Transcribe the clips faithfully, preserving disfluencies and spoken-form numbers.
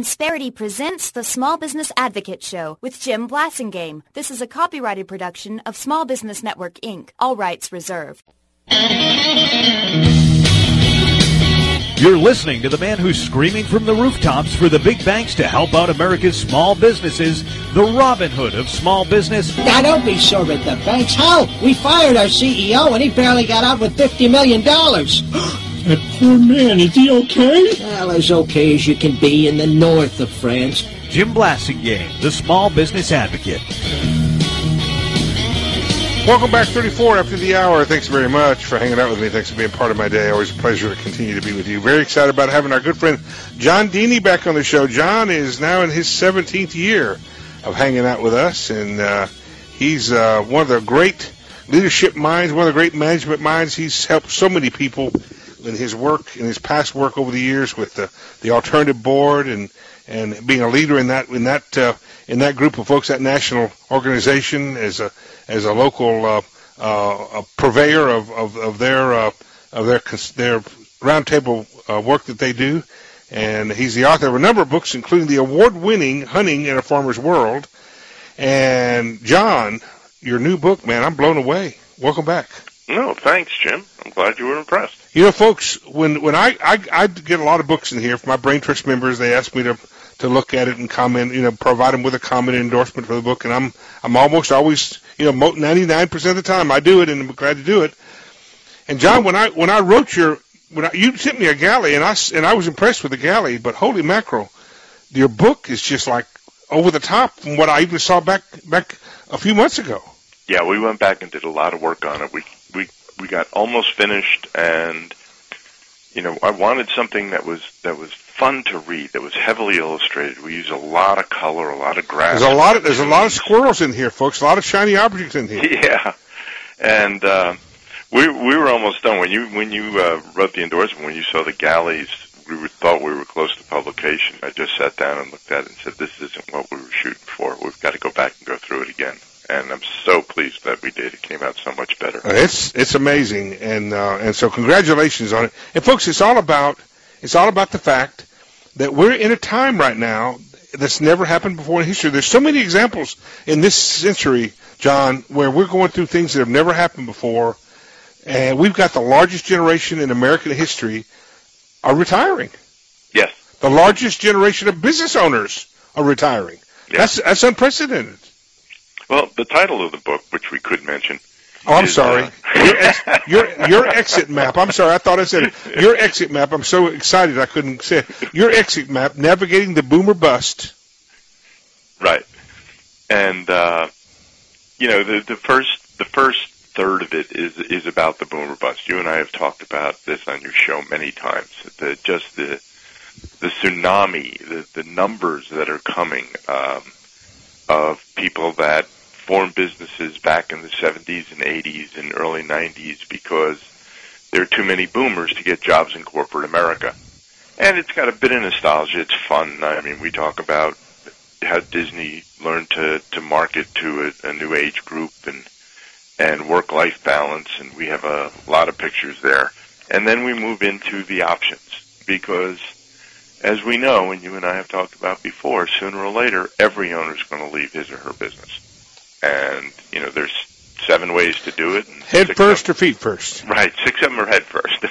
Insperity presents the Small Business Advocate Show with Jim Blasingame. This is a copyrighted production of Small Business Network, Incorporated. All rights reserved. You're listening to the man who's screaming from the rooftops for the big banks to help out America's small businesses, the Robin Hood of small business. Now, don't be sore at the banks. Hell, we fired our C E O and he barely got out with fifty million dollars. That poor man, is he okay? Well, as okay as you can be in the north of France. Jim Blasingame, the Small Business Advocate. Welcome back, thirty-four after the hour. Thanks very much for hanging out with me. Thanks for being part of my day. Always a pleasure to continue to be with you. Very excited about having our good friend John Deeney back on the show. John is now in his seventeenth year of hanging out with us, and uh, he's uh, one of the great leadership minds, one of the great management minds. He's helped so many people in his work, in his past work over the years with the, the Alternative Board and, and being a leader in that in that uh, in that group of folks, that national organization, as a as a local uh, uh, a purveyor of, of, of their uh, of their their roundtable uh, work that they do. And he's the author of a number of books, including the award-winning Hunting in a Farmer's World. And John, your new book, man, I'm blown away. Welcome back. No, thanks, Jim. I'm glad you were impressed. You know, folks, when when I, I, I get a lot of books in here from my Brain Trust members, they ask me to to look at it and comment, you know, provide them with a comment and endorsement for the book, and I'm I'm almost always, you know, ninety-nine percent of the time I do it, and I'm glad to do it. And John, when I when I wrote your when I, you sent me a galley, and I and I was impressed with the galley, but holy mackerel, your book is just like over the top from what I even saw back back a few months ago. Yeah, we went back and did a lot of work on it. We we we got almost finished, and you know, I wanted something that was that was fun to read, that was heavily illustrated. We use a lot of color, a lot of grass. There's a lot of there's a lot of squirrels in here, folks. A lot of shiny objects in here. Yeah, and uh, we we were almost done when you when you uh, wrote the endorsement. When you saw the galleys, we were, thought we were close to publication. I just sat down and looked at it and said, "This isn't what we were shooting for. We've got to go back and go through it again." And I'm so pleased that we did. It came out so much better. It's it's amazing, and uh, and so congratulations on it. And folks, it's all about it's all about the fact that we're in a time right now that's never happened before in history. There's so many examples in this century, John, where we're going through things that have never happened before, and we've got the largest generation in American history are retiring. Yes. The largest generation of business owners are retiring. Yes. That's that's unprecedented. Well, the title of the book, which we could mention. Oh, I'm is, sorry. Uh, your, ex- your your exit map. I'm sorry. I thought I said it. Your exit map. I'm so excited I couldn't say it. Your exit map, navigating the boomer bust. Right. And uh, you know, the the first the first third of it is is about the boomer bust. You and I have talked about this on your show many times. The just the the tsunami, the the numbers that are coming. Um, of people that formed businesses back in the seventies and eighties and early nineties because there are too many boomers to get jobs in corporate America. And it's got a bit of nostalgia. It's fun. I mean, we talk about how Disney learned to, to market to a, a new age group and and work-life balance, and we have a lot of pictures there. And then we move into the options because, as we know, and you and I have talked about before, sooner or later, every owner is going to leave his or her business. And, you know, there's seven ways to do it. And head first or feet first? Right, six of them are head first.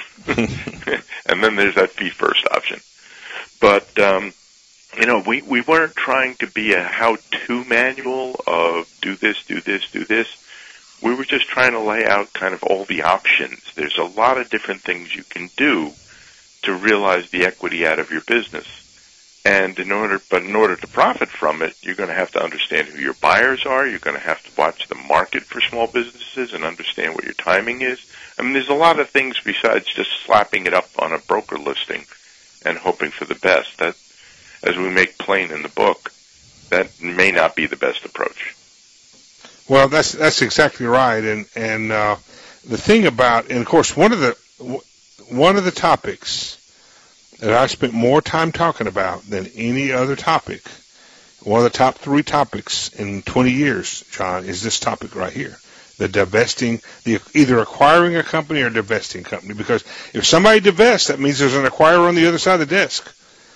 And then there's that feet first option. But, um, you know, we, we weren't trying to be a how-to manual of do this, do this, do this. We were just trying to lay out kind of all the options. There's a lot of different things you can do to realize the equity out of your business. And in order, but in order to profit from it, you're going to have to understand who your buyers are. You're going to have to watch the market for small businesses and understand what your timing is. I mean, there's a lot of things besides just slapping it up on a broker listing and hoping for the best. That, as we make plain in the book, that may not be the best approach. Well, that's that's exactly right. And and uh, the thing about, and of course, one of the One of the topics that I spent more time talking about than any other topic, one of the top three topics in twenty years, John, is this topic right here. The divesting, the either acquiring a company or divesting company. Because if somebody divests, that means there's an acquirer on the other side of the desk.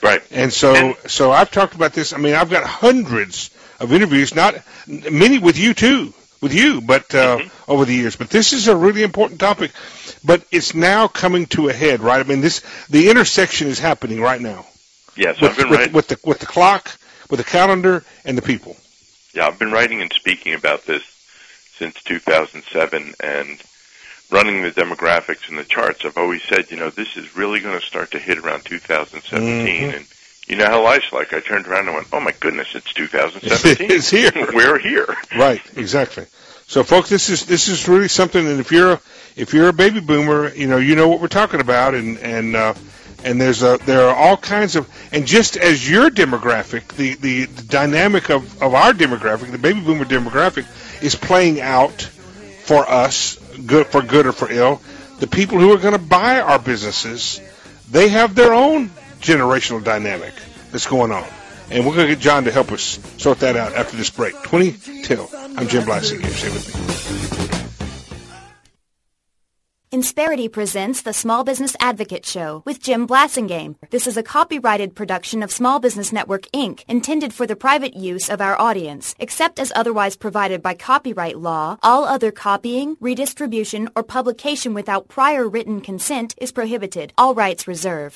Right. And so, And- so I've talked about this. I mean, I've got hundreds of interviews, not many with you too, with you, but uh, mm-hmm. over the years. But this is a really important topic. But it's now coming to a head, right? I mean, this the intersection is happening right now. Yes, with, I've been with, writing with the with the clock, with the calendar, and the people. Yeah, I've been writing and speaking about this since two thousand seven, and running the demographics and the charts. I've always said, you know, this is really going to start to hit around two thousand seventeen, mm-hmm. and you know how life's like. I turned around and went, oh my goodness, it's two thousand seventeen. It's here. We're here. Right, exactly. So, folks, this is this is really something. And if you're a, if you're a baby boomer, you know you know what we're talking about, and and uh, and there's a there are all kinds of, and just as your demographic, the, the, the dynamic of, of our demographic, the baby boomer demographic, is playing out for us, good for good or for ill. The people who are going to buy our businesses, they have their own generational dynamic that's going on. And we're going to get John to help us sort that out after this break. twenty till. I'm Jim Blasingame. Stay with me. Insperity presents the Small Business Advocate Show with Jim Blasingame. This is a copyrighted production of Small Business Network, Incorporated, intended for the private use of our audience. Except as otherwise provided by copyright law, all other copying, redistribution, or publication without prior written consent is prohibited. All rights reserved.